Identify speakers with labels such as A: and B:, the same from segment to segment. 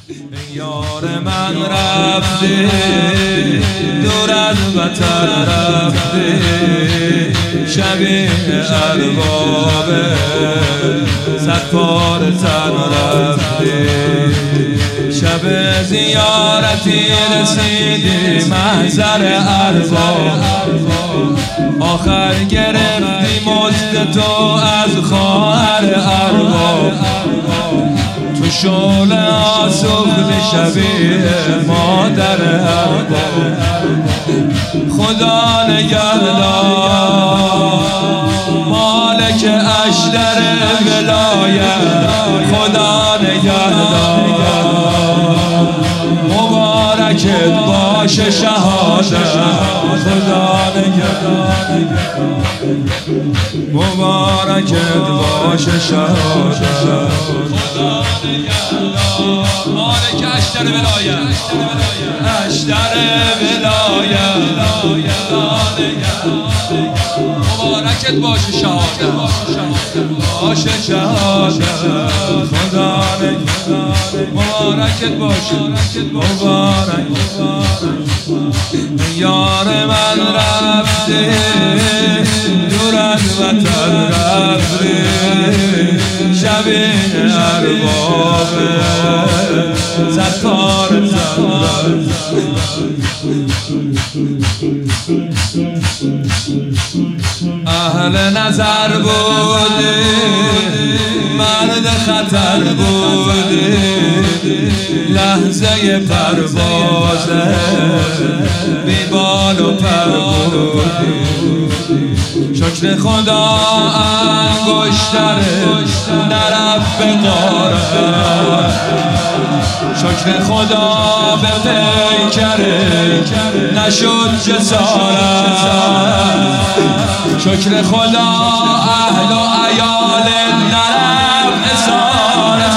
A: یار من رفته دور از وطن رفته، شبیه ارباب صد پار تن رفته. شب زیارتی رسیدی محضر ارباب، آخر گرفتی مزد تو از خواهر ارباب. تو شعله ها سوختی شبیه مادر ارباب. خدا نگهدار مالک اشتر ولایت، خدا نگهدار مبارکت باشه شهادت، خدا نگهدار مبارکت باشه شهادت، خدا نگهدار مالک اشتر ولایت، اشتر ولایت، مبارکت باشه شهادت، باشه شهادت، خدا نگهدار مبارکت باشه مبارک. یار من رفته دور از وطن رفته، شبیه ارباب صد پار تن رفته. اهل نظر بوده مرد خطر بوده، لحظه پروازه بی بال و پر بوده. شکر خدا انگشتره نرفت به غارت، شکر خدا به پیکره نشد جسارت. شکر خدا اهل و عیال نرفت اسارت.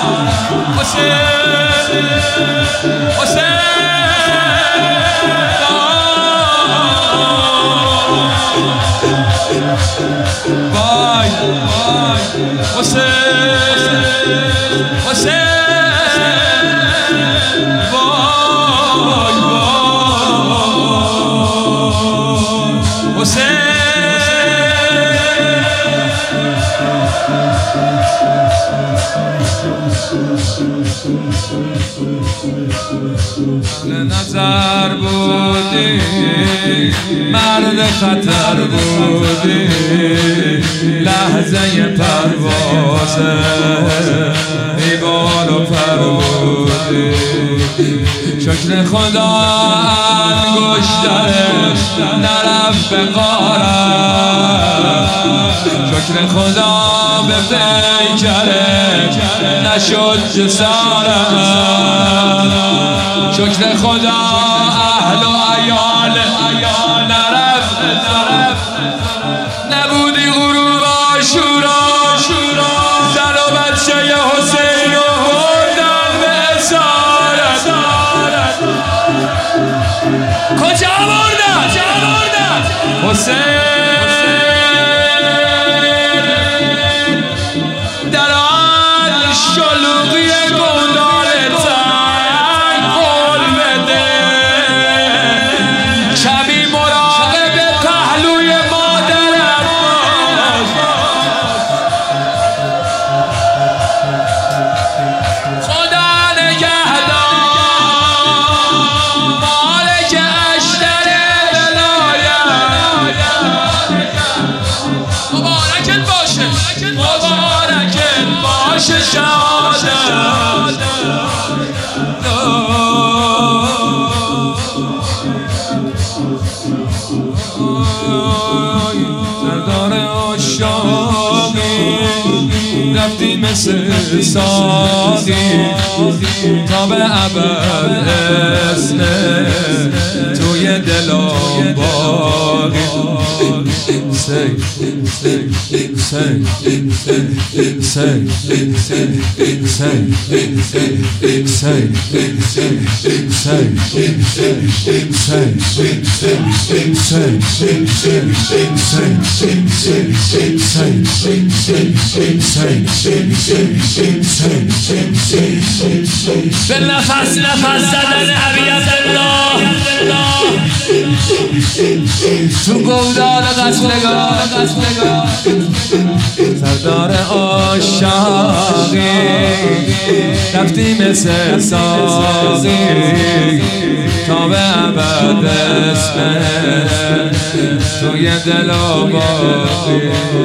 A: حسین حسین وای وای حسین حسین وای وای حسین. نظر بودی مرد خطر بودی، لحظه پروازه ای بال و پر بودی. شکر خدا انگشترش نرفت به غارت، شکر خدا به پیکره نشد جسارت. شکر خدا اهل و عیال نرفت نبودی غروب عاشورا، زن و بچه حسین رو بردن به اسارت. کجا بردن حسین؟ در آن شلوغی گودال تن قول بده، شبی مراقب پهلوی مادرم باش. خدا نگهدار مالک اشتر ولایت، مبارکت باشه شهادت. سردار عشاقی رفتی مثل ساقی تا به ابد اسم توی دلم باقی. به نفس زدن ابی عبدالله تو گودال قتلگاه سردار عاشقی رفتی مثل ساقی تا به ابد اسم توی دل و باقی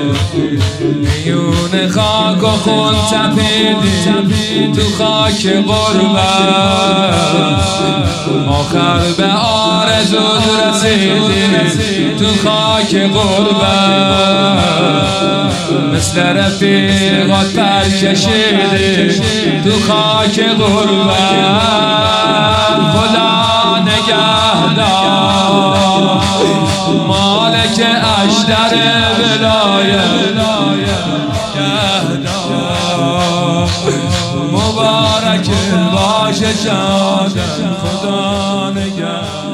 A: میون خاک و خون تپیدی تو خاک غربت آخر به آرزوت رسیدی تو خاک غربت مثل رفیقات پر کشیدی تو خاک غربت خدا نگهدار مالک اشتر ولایت مبارک باشه جان خدا نگهدار